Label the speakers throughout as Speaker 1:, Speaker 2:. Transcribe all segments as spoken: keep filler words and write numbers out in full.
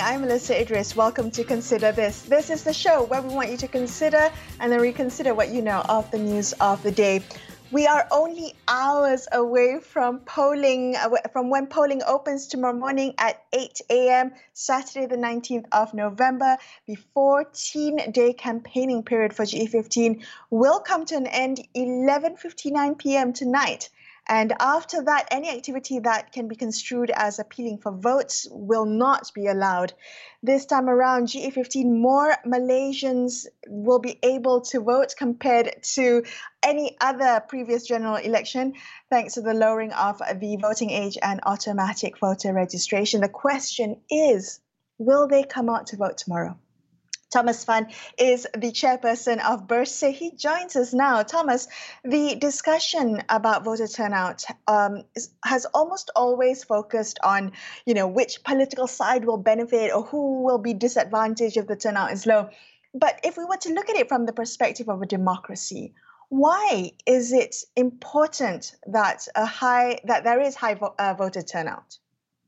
Speaker 1: I'm Melissa Idris. Welcome to Consider This. This is the show where we want you to consider and then reconsider what you know of the news of the day. We are only hours away from polling, from when polling opens tomorrow morning at eight a.m., Saturday the nineteenth of November. The fourteen-day campaigning period for G E fifteen will come to an end eleven fifty-nine p.m. tonight. And after that, any activity that can be construed as appealing for votes will not be allowed. This time around, G E fifteen, more Malaysians will be able to vote compared to any other previous general election, thanks to the lowering of the voting age and automatic voter registration. The question is, will they come out to vote tomorrow? Thomas Fan is the chairperson of Bersih. He joins us now. Thomas, the discussion about voter turnout um, is, has almost always focused on, you know, which political side will benefit or who will be disadvantaged if the turnout is low. But if we were to look at it from the perspective of a democracy, why is it important that a high that there is high vo- uh, voter turnout?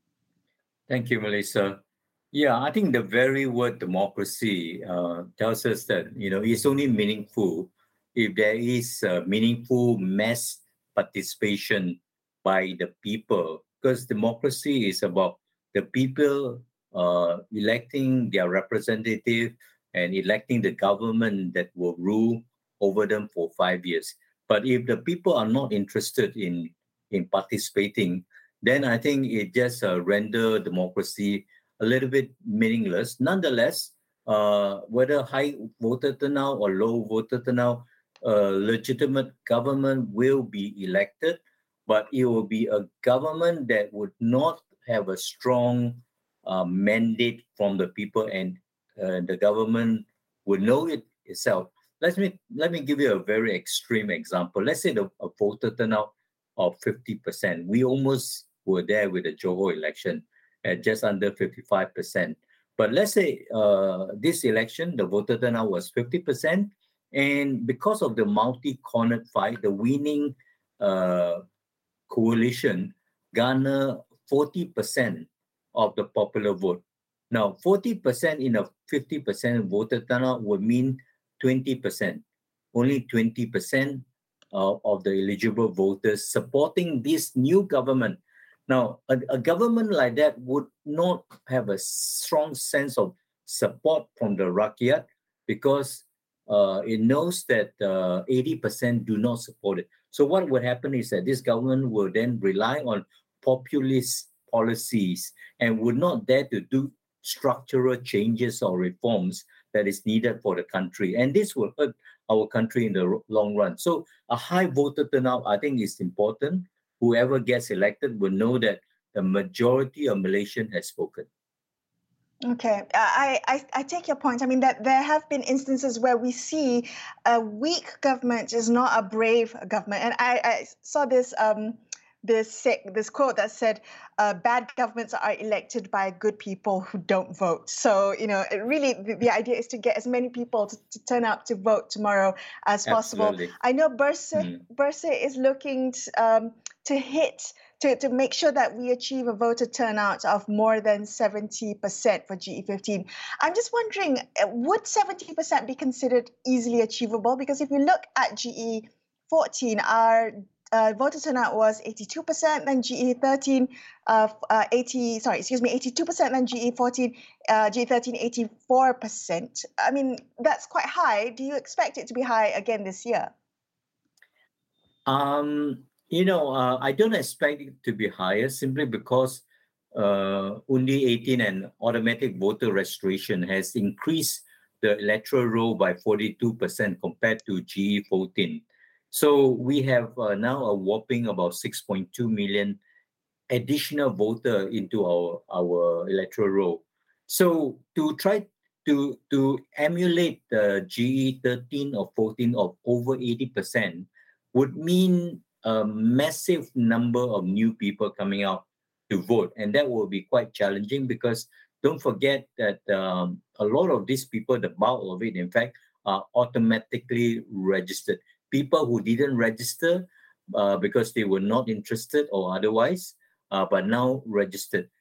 Speaker 2: Thank you, Melissa. Yeah, I think the very word democracy uh, tells us that, you know, it's only meaningful if there is uh, meaningful mass participation by the people, because democracy is about the people uh, electing their representative and electing the government that will rule over them for five years. But if the people are not interested in, in participating, then I think it just uh, render democracy a little bit meaningless. Nonetheless, uh, whether high voter turnout or low voter turnout, a legitimate government will be elected, but it will be a government that would not have a strong uh, mandate from the people, and uh, the government would know it itself. Let me let me give you a very extreme example. Let's say the a voter turnout of fifty percent. We almost were there with the Johor election at just under fifty-five percent. But let's say uh, this election, the voter turnout was fifty percent. And because of the multi-cornered fight, the winning uh, coalition garnered forty percent of the popular vote. Now, forty percent in a fifty percent voter turnout would mean twenty percent. Only twenty percent uh, of the eligible voters supporting this new government. Now, a, a government like that would not have a strong sense of support from the rakyat because uh, it knows that uh, eighty percent do not support it. So what would happen is that this government will then rely on populist policies and would not dare to do structural changes or reforms that is needed for the country. And this will hurt our country in the long run. So a high voter turnout, I think, is important. Whoever gets elected will know that the majority of Malaysians has spoken.
Speaker 1: Okay, I, I I take your point. I mean that there have been instances where we see a weak government is not a brave government, and I, I saw this um this this quote that said, uh, "Bad governments are elected by good people who don't vote." So you know, it really the, the idea is to get as many people to, to turn out to vote tomorrow as
Speaker 2: Absolutely.
Speaker 1: possible. I know Bersih mm. Bersih is looking to, um, to hit. To, to make sure that we achieve a voter turnout of more than seventy percent for G E fifteen. I'm just wondering, would seventy percent be considered easily achievable? Because if you look at G E fourteen, our uh, voter turnout was eighty-two percent, then G E thirteen, uh, uh, eighty, sorry, excuse me, eighty-two percent, then G E fourteen, uh, G E thirteen, eighty-four percent. I mean, that's quite high. Do you expect it to be high again this year?
Speaker 2: Um... You know, uh, I don't expect it to be higher simply because uh, Undi eighteen and automatic voter registration has increased the electoral roll by forty-two percent compared to G E fourteen. So we have uh, now a whopping about six point two million additional voter into our, our electoral roll. So to try to, to emulate the G E thirteen or fourteen of over eighty percent would mean a massive number of new people coming out to vote. And that will be quite challenging because don't forget that um, a lot of these people, the bulk of it, in fact, are automatically registered. People who didn't register uh, because they were not interested or otherwise, uh, but now registered.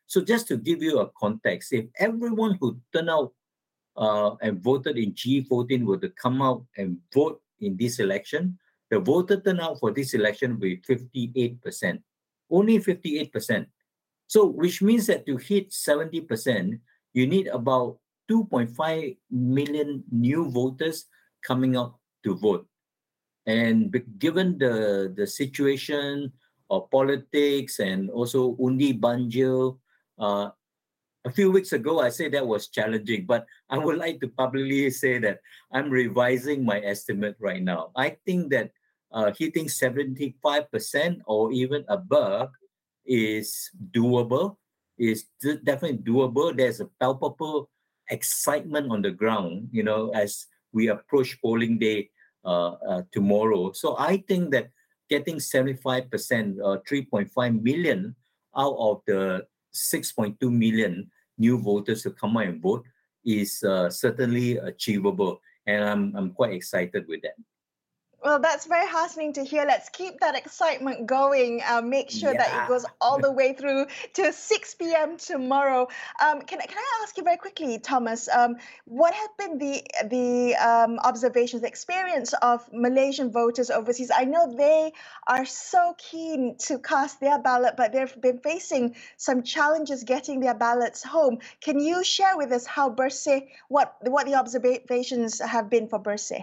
Speaker 2: So just to give you a context, if everyone who turned out uh, and voted in G E fourteen were to come out and vote in this election, the voter turnout for this election will be fifty-eight percent. Only fifty-eight percent. So which means that to hit seventy percent, you need about two point five million new voters coming out to vote. And given the, the situation of politics and also undi banjir, uh, a few weeks ago, I said that was challenging, but I would like to publicly say that I'm revising my estimate right now. I think that uh, hitting seventy-five percent or even above is doable, is definitely doable. There's a palpable excitement on the ground, you know, as we approach polling day uh, uh, tomorrow. So I think that getting seventy-five percent, uh, three point five million out of the six point two million new voters to come out and vote is uh, certainly achievable. And I'm, I'm quite excited with that.
Speaker 1: Well, that's very heartening to hear. Let's keep that excitement going. Uh, make sure yeah. that it goes all the way through to six p.m. tomorrow. Um, can, can I ask you very quickly, Thomas, um, what have been the the um, observations, the experience of Malaysian voters overseas? I know they are so keen to cast their ballot, but they've been facing some challenges getting their ballots home. Can you share with us how Bersih, what, what the observations have been for Bersih?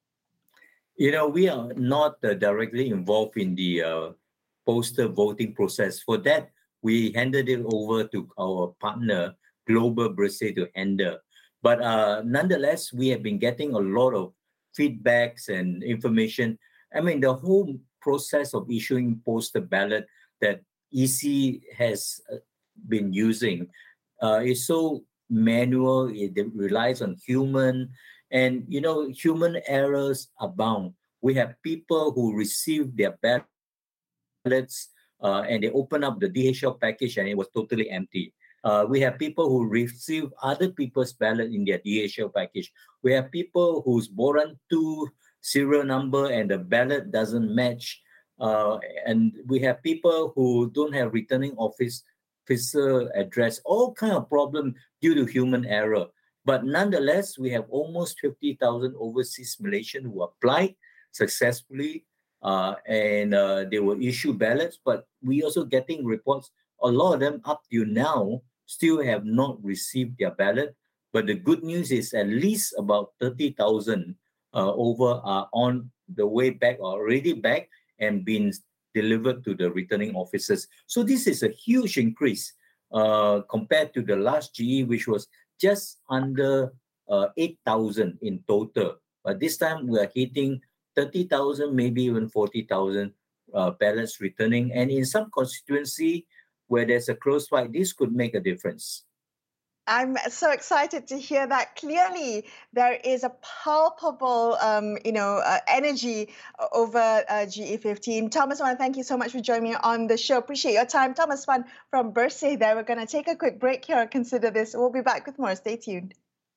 Speaker 2: You know, we are not uh, directly involved in the uh, postal voting process. For that, we handed it over to our partner, Global Bersih, to handle. But uh, nonetheless, we have been getting a lot of feedbacks and information. I mean, the whole process of issuing postal ballot that E C has been using uh, is so manual. It relies on human. And, you know, human errors abound. We have people who receive their ballots uh, and they open up the D H L package and it was totally empty. Uh, we have people who receive other people's ballot in their D H L package. We have people whose Boran two serial number and the ballot doesn't match. Uh, and we have people who don't have returning office officer address, all kind of problem due to human error. But nonetheless, we have almost fifty thousand overseas Malaysians who applied successfully uh, and uh, they will issue ballots. But we also getting reports, a lot of them up to now still have not received their ballot. But the good news is at least about thirty thousand uh, over are on the way back, or already back and been delivered to the returning officers. So this is a huge increase uh, compared to the last G E, which was just under uh, eight thousand in total. But this time we are hitting thirty thousand, maybe even forty thousand uh, ballots returning. And in some constituency where there's a close fight, this could make a difference.
Speaker 1: I'm so excited to hear that. Clearly, there is a palpable, um, you know, uh, energy over uh, G E fifteen. Thomas, I want to thank you so much for joining me on the show. Appreciate your time. Thomas Fan from Bersih there. We're going to take a quick break here and consider this. We'll be back with more. Stay tuned.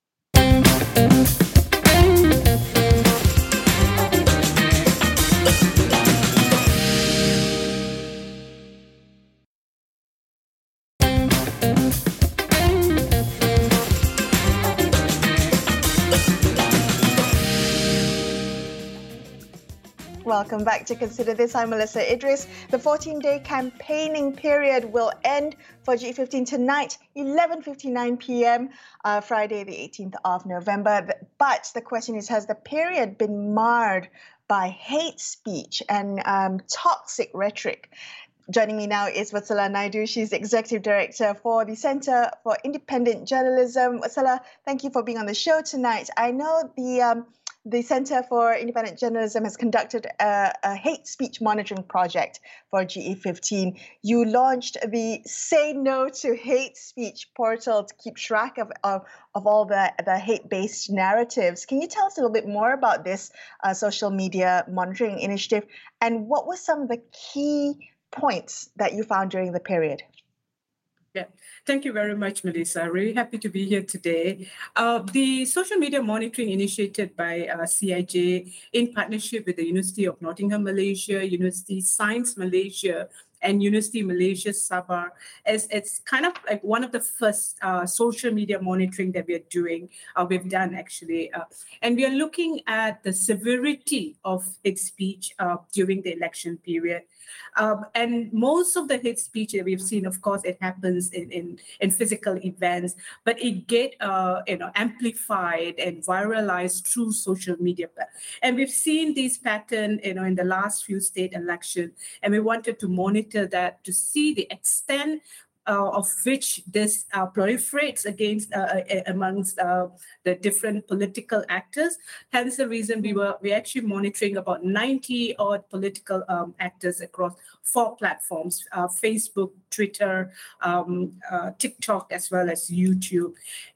Speaker 1: Welcome back to Consider This. I'm Melissa Idris. The fourteen-day campaigning period will end for G E fifteen tonight, eleven fifty-nine p.m., uh, Friday, the eighteenth of November. But the question is, has the period been marred by hate speech and um, toxic rhetoric? Joining me now is Vatsala Naidu. She's the Executive Director for the Centre for Independent Journalism. Vatsala, thank you for being on the show tonight. I know the... Um, The Centre for Independent Journalism has conducted a, a hate speech monitoring project for G E fifteen. You launched the Say No to Hate Speech portal to keep track of, of, of all the, the hate-based narratives. Can you tell us a little bit more about this uh, social media monitoring initiative, and what were some of the key points that you found during the period?
Speaker 3: Yeah, thank you very much, Melissa. Really happy to be here today. Uh, the social media monitoring initiated by uh, C I J in partnership with the University of Nottingham, Malaysia, University Science Malaysia, and University Malaysia Sabah. As it's kind of like one of the first uh, social media monitoring that we are doing, uh, we've done actually. Uh, and we are looking at the severity of hate speech uh, during the election period. Um, and most of the hate speech that we've seen, of course, it happens in, in, in physical events, but it get uh, you know amplified and viralized through social media. And we've seen this pattern, you know, in the last few state elections, and we wanted to monitor that to see the extent Uh, of which this uh, proliferates against uh, uh, amongst uh, the different political actors. Hence the reason we were we actually monitoring about ninety odd political um, actors across four platforms: uh, Facebook, Twitter, um, uh, TikTok, as well as YouTube.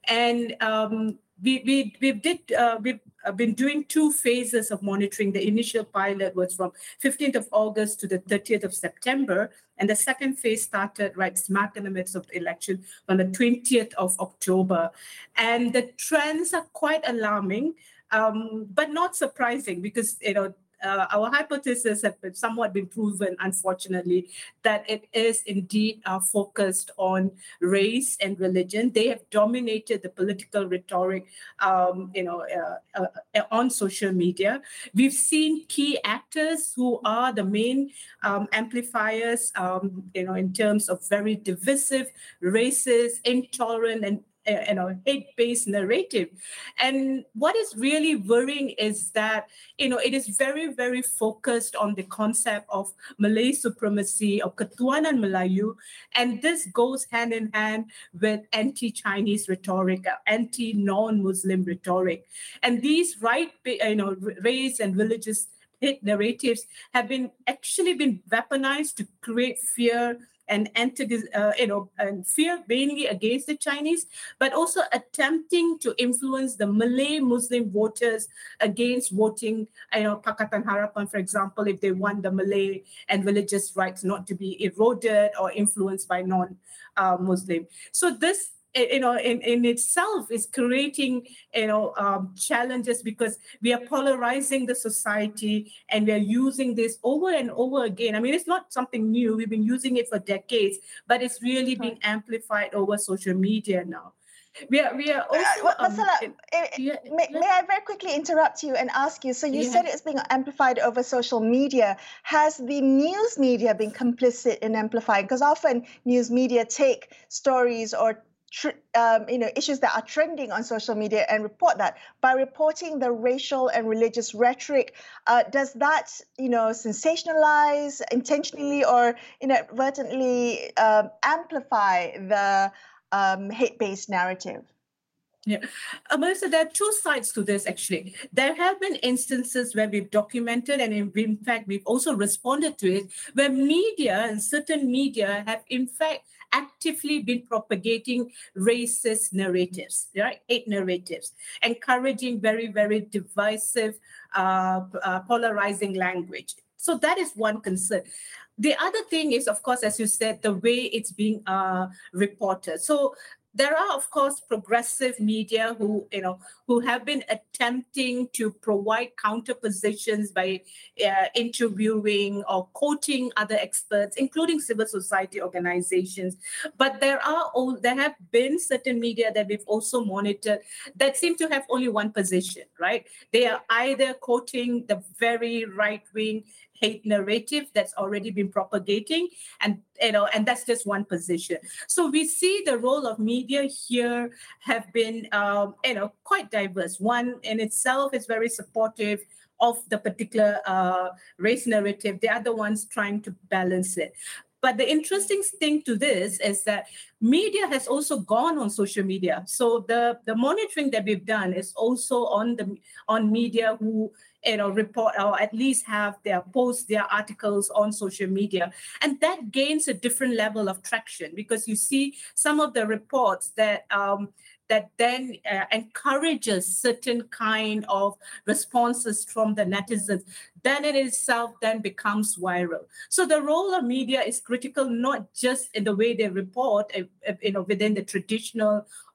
Speaker 3: And um, we we we did uh, we've been doing two phases of monitoring. The initial pilot was from fifteenth of August to the thirtieth of September, and the second phase started right smack in the midst of the election on the twentieth of October. And the trends are quite alarming, um, but not surprising, because you know uh, our hypothesis have been somewhat been proven, unfortunately, that it is indeed uh, focused on race and religion. They have dominated the political rhetoric, um, you know, uh, uh, on social media. We've seen key actors who are the main um, amplifiers, um, you know, in terms of very divisive, racist, intolerant, and you know, hate-based narrative. And what is really worrying is that, you know, it is very, very focused on the concept of Malay supremacy, or Ketuanan Melayu, and this goes hand in hand with anti-Chinese rhetoric, anti-non-Muslim rhetoric. And these right, you know, race and religious hate narratives have been actually been weaponized to create fear and anti, uh, you know, and fear mainly against the Chinese, but also attempting to influence the Malay Muslim voters against voting, you know, Pakatan Harapan, for example, if they want the Malay and religious rights not to be eroded or influenced by non-Muslim. Uh, so this, you know, in, in itself is creating, you know, um, challenges, because we are polarizing the society, and we are using this over and over again. I mean, it's not something new. We've been using it for decades, but it's really being amplified over social media now. We are, we are also...
Speaker 1: Uh, Marcella, um, yeah, may, yeah. may I very quickly interrupt you and ask you, so you yeah. said it's being amplified over social media. Has the news media been complicit in amplifying? Because often news media take stories or Tr- um, you know, issues that are trending on social media and report that. By reporting the racial and religious rhetoric, uh, does that, you know, sensationalize intentionally or inadvertently um, amplify the um, hate-based narrative?
Speaker 3: Yeah, uh, Melissa, there are two sides to this, actually. There have been instances where we've documented, and in, in fact, we've also responded to it, where media and certain media have, in fact, actively been propagating racist narratives, right? Hate narratives, encouraging very, very divisive, uh, uh, polarizing language. So that is one concern. The other thing is, of course, as you said, the way it's being uh, reported. So there are, of course, progressive media who, you know, who have been attempting to provide counter positions by uh, interviewing or quoting other experts, including civil society organizations. But there are there have been certain media that we've also monitored that seem to have only one position, right? They are either quoting the very right-wing hate narrative that's already been propagating, and you know, and that's just one position. So we see the role of media here have been, um, you know, quite diverse. One in itself is very supportive of the particular uh, race narrative. The other one's trying to balance it. But the interesting thing to this is that media has also gone on social media. So the, the monitoring that we've done is also on the on media who, you know, report or at least have their posts, their articles on social media. And that gains a different level of traction, because you see some of the reports that um, that then uh, encourages certain kind of responses from the netizens, then in itself then becomes viral. So the role of media is critical, not just in the way they report, uh, you know, within the traditional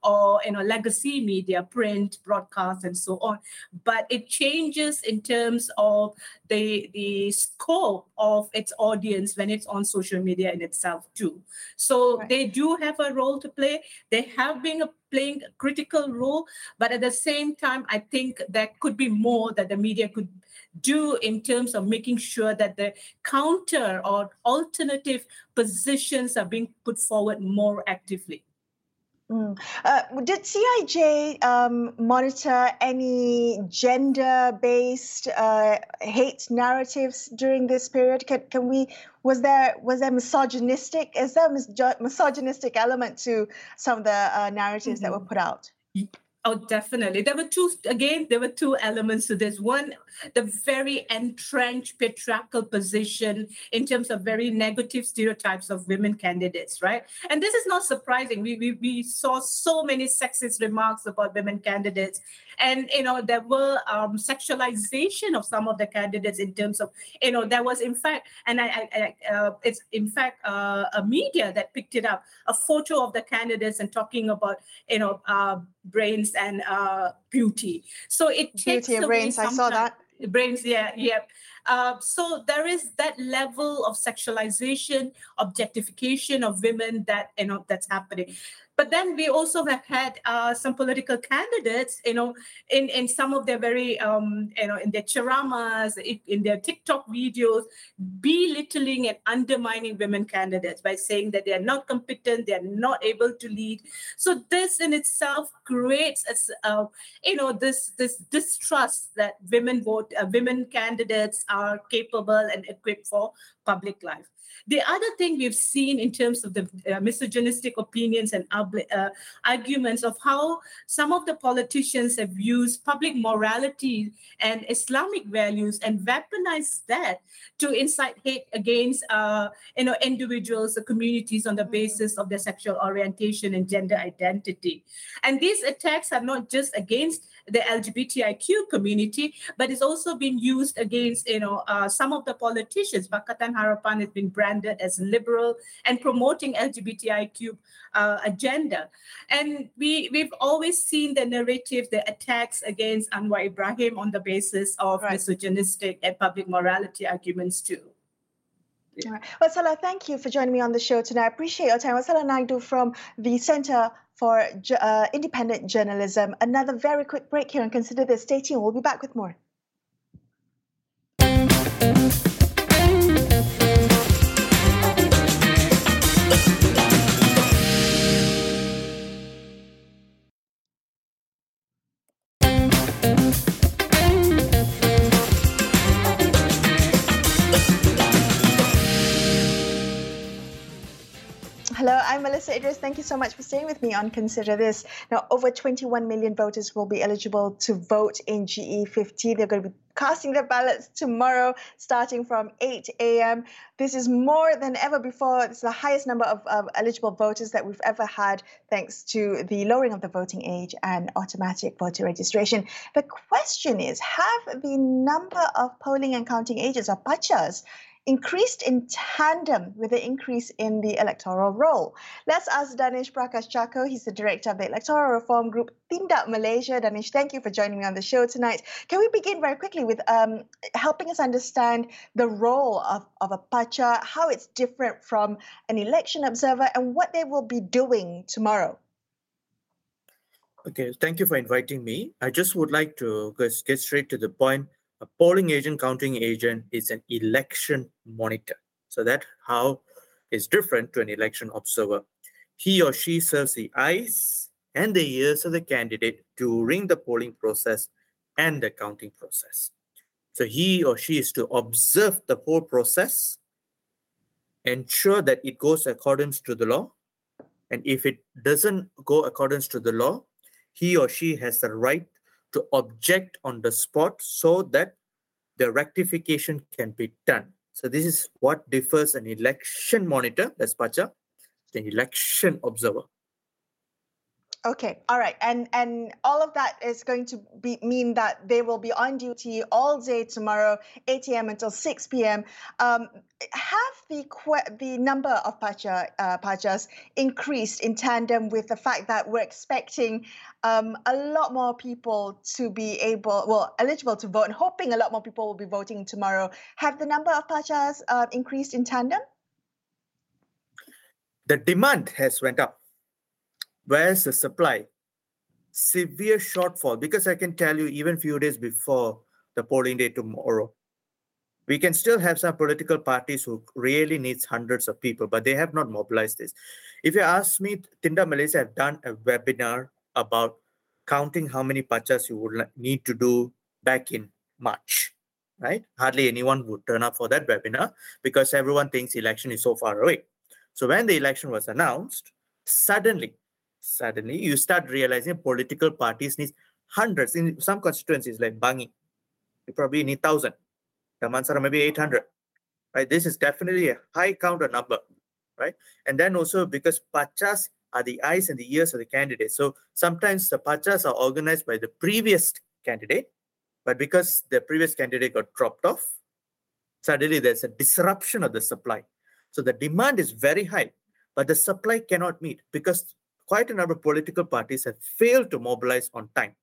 Speaker 3: or you know legacy media, print, broadcast, and so on. But it changes in terms of the the scope of its audience when it's on social media in itself too. So
Speaker 1: Right.
Speaker 3: they do have a role to play. They have been a, playing a critical role, but at the same time, I think there could be more that the media could do in terms of making sure that the counter or alternative positions are being put forward more actively.
Speaker 1: Mm. Uh, did C I J um, monitor any gender-based uh, hate narratives during this period? Can, can we? Was there was there misogynistic? Is there a mis- misogynistic element to some of the uh, narratives
Speaker 3: Mm-hmm.
Speaker 1: that were put out?
Speaker 3: Oh, definitely. There were two, again, there were two elements to this. One, the very entrenched patriarchal position in terms of very negative stereotypes of women candidates, right? And this is not surprising. We, we, we saw so many sexist remarks about women candidates. And, you know, there were um, sexualization of some of the candidates in terms of, you know, there was, in fact, and I, I, I uh, it's in fact uh, a media that picked it up, a photo of the candidates and talking about, you know, uh, brains and uh, beauty. So it takes
Speaker 1: Beauty and
Speaker 3: away
Speaker 1: brains, I
Speaker 3: some
Speaker 1: saw
Speaker 3: time.
Speaker 1: that.
Speaker 3: Brains, yeah, yeah. Uh, so there is that level of sexualization, objectification of women that you know that's happening. But then we also have had uh, some political candidates, you know, in, in some of their very, um, you know, in their charamas, in, in their TikTok videos, belittling and undermining women candidates by saying that they are not competent, they are not able to lead. So this in itself creates, a, uh, you know, this this distrust that women vote, uh, women candidates are capable and equipped for public life. The other thing we've seen in terms of the uh, misogynistic opinions and uh, arguments of how some of the politicians have used public morality and Islamic values and weaponized that to incite hate against uh, you know, individuals or communities on the basis of their sexual orientation and gender identity. And these attacks are not just against the L G B T I Q community, but it's also been used against, you know, uh, some of the politicians. Pakatan Harapan has been branded as liberal and promoting L G B T I Q uh, agenda. And we, we've always seen the narrative, the attacks against Anwar Ibrahim on the basis of
Speaker 1: Right.
Speaker 3: misogynistic and public morality arguments too.
Speaker 1: Yeah. All right. Wassala, thank you for joining me on the show tonight. I appreciate your time. Wassala Naidu from the Center for uh, Independent Journalism. Another very quick break here and Consider This. Stay tuned. We'll be back with more. Hello, I'm Melissa Idris. Thank you so much for staying with me on Consider This. Now, over twenty-one million voters will be eligible to vote in G E fifty. They're going to be casting their ballots tomorrow, starting from eight a m This is more than ever before. It's the highest number of, of eligible voters that we've ever had, thanks to the lowering of the voting age and automatic voter registration. The question is, have the number of polling and counting agents, or PACAs, increased in tandem with the increase in the electoral roll? Let's ask Danish Prakash Chako. He's the director of the Electoral Reform Group, Tindak Malaysia. Danish, thank you for joining me on the show tonight. Can we begin very quickly with um, helping us understand the role of, of a PACA, how it's different from an election observer, and what they will be doing tomorrow?
Speaker 4: Okay, thank you for inviting me. I just would like to get straight to the point. A polling agent, counting agent is an election monitor. So that's how it's different to an election observer. He or she serves the eyes and the ears of the candidate during the polling process and the counting process. So he or she is to observe the whole process, ensure that it goes accordance to the law. And if it doesn't go accordance to the law, he or she has the right to object on the spot so that the rectification can be done. So this is what differs an election monitor, that's PACA, the election observer.
Speaker 1: Okay, all right, and and all of that is going to be mean that they will be on duty all day tomorrow, eight a.m. until six p.m. Um, have the que- the number of pacha uh, pachas increased in tandem with the fact that we're expecting um, a lot more people to be able, well, eligible to vote, and hoping a lot more people will be voting tomorrow? Have the number of pachas uh, increased in tandem?
Speaker 4: The demand has went up. Where's the supply? Severe shortfall, because I can tell you, even few days before the polling day tomorrow, we can still have some political parties who really needs hundreds of people, but they have not mobilized this. If you ask me, Tindak Malaysia have done a webinar about counting how many pachas you would need to do back in March, right? Hardly anyone would turn up for that webinar because everyone thinks election is so far away. So when the election was announced, suddenly, Suddenly, you start realizing political parties need hundreds. In some constituencies like Bangi, you probably need one thousand. Damansara, maybe eight hundred. Right? This is definitely a high counter number. Right? And then also because pachas are the eyes and the ears of the candidate. So sometimes the pachas are organized by the previous candidate, but because the previous candidate got dropped off, suddenly there's a disruption of the supply. So the demand is very high, but the supply cannot meet because quite a number of political parties have failed to mobilize on time.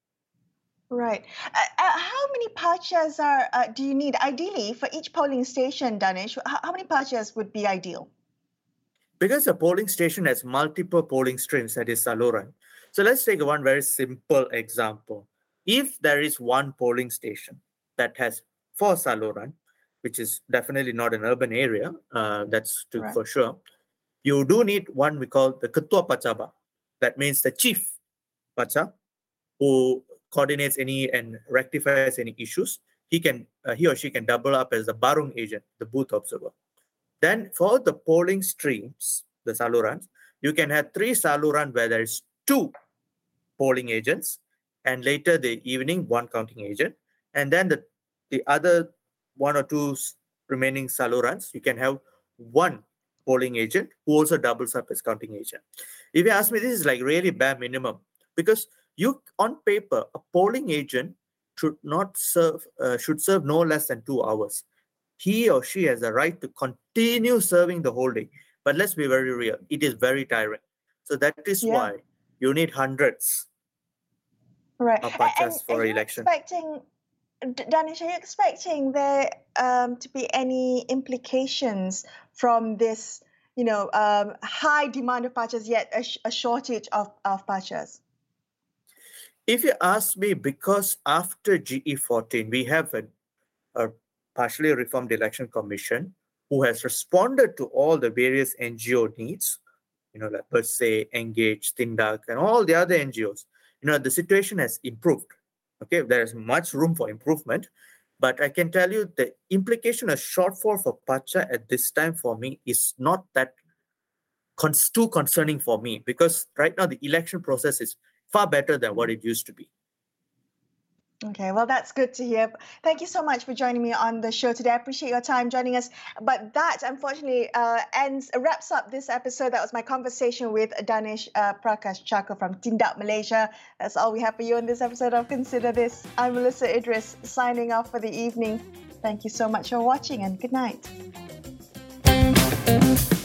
Speaker 1: Right. Uh, uh, how many pachas are uh, do you need ideally for each polling station, Danish? How, how many pachas would be ideal?
Speaker 4: Because a polling station has multiple polling streams, that is saluran. So let's take one very simple example. If there is one polling station that has four saluran, which is definitely not an urban area, uh, that's to, right. for sure. You do need one we call the Ketua Pachaba. That means the chief pacha who coordinates any and rectifies any issues. He can, uh, he or she can double up as the Barung agent, the booth observer. Then for the polling streams, the salurans, you can have three saluran where there is two polling agents, and later the evening one counting agent, and then the the other one or two remaining salurans, you can have one polling agent who also doubles up as counting agent. If you ask me, this is like really bare minimum because you, on paper, a polling agent should not serve, uh, should serve no less than two hours. He or she has the right to continue serving the whole day. But let's be very real, it is very tiring. So that is yeah. why you need hundreds
Speaker 1: right.
Speaker 4: of pachas for
Speaker 1: an
Speaker 4: election.
Speaker 1: Expecting, Danish, are you expecting there um, to be any implications from this, you know, um, high demand of pachas, yet a, sh- a shortage of, of pachas?
Speaker 4: If you ask me, because after G E fourteen, we have a, a partially reformed election commission who has responded to all the various N G O needs, you know, like per se, Engage, Tindak, and all the other N G Os. You know, the situation has improved. Okay, there is much room for improvement, but I can tell you the implication of shortfall for pacha at this time for me is not that con- too concerning for me because right now the election process is far better than what it used to be.
Speaker 1: Okay, well, that's good to hear. Thank you so much for joining me on the show today. I appreciate your time joining us. But that, unfortunately, uh, ends wraps up this episode. That was my conversation with Danish uh, Prakash Chakra from Tindak Malaysia. That's all we have for you in this episode of Consider This. I'm Melissa Idris, signing off for the evening. Thank you so much for watching and good night.